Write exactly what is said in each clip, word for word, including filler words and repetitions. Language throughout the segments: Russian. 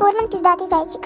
Фурман пиздатый зайчик.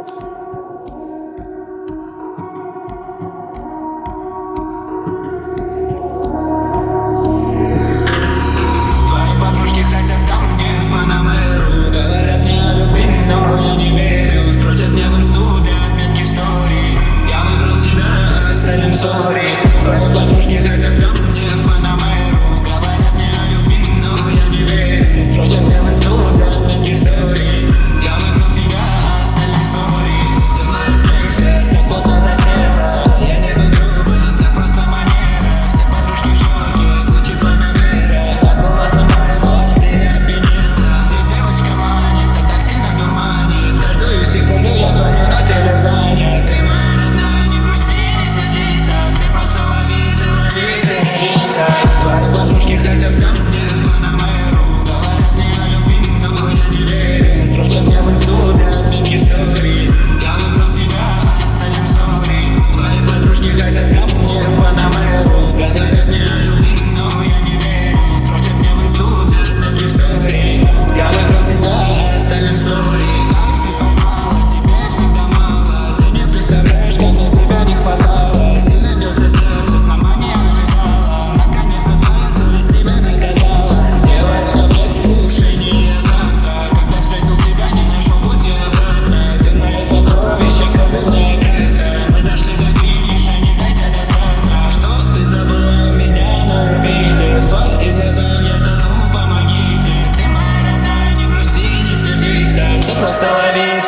Твои подружки хотят ко мне в Панамеру, говорят мне о любви, но я не верю. Строчат мне в инсту для отметки в стори. Я выбрал тебя, остальным сори. Твои подружки хотят ко мне в Панамеру, говорят мне о любви, но я не верю. Строчат мне в инсту для отметки в стори. Я выбрал тебя, остальным сори. Ты в моих песнях так плотно засела. Я не был грубым, так просто манера. Все подружки в шоке, Гуччи Панамера. От голоса моего ты опьянела. Ты девочка манит, а так сильно дурманит. Каждую секунду я звоню, но телефон занят. Ты моя родная, не грусти, не сердись, а ты просто лови, ты лови, ты лови. Твои подружки хотят ко мне в Панамеру, говорят мне о любви, но я не верю. Строчат мне в инсту для отметки в стори. Я выбрал тебя, остальным сори. Твои подружки хотят ко мне в Панамеру, говорят мне о любви, но я не верю. Строчат мне в инсту для отметки в стори. Я выбрал тебя, остальным сори. Ты поймала, тебе всегда мало. Ты не представляешь, как мне тебя не хватало. Сильно бьется сердце, сама не ожидала. Наконец-то твоя совесть тебя наказала. Девочка, предвкушение завтра. Когда встретил тебя, не нашел пути обратно. Ты мое сокровище, козырная карта. Мы дошли до финиша, не дойдя до старта. Что ты забыла у меня на орбите? В твоих глазах я тону, помогите. Ты моя родная, не грусти, не сердись, так ты просто лови.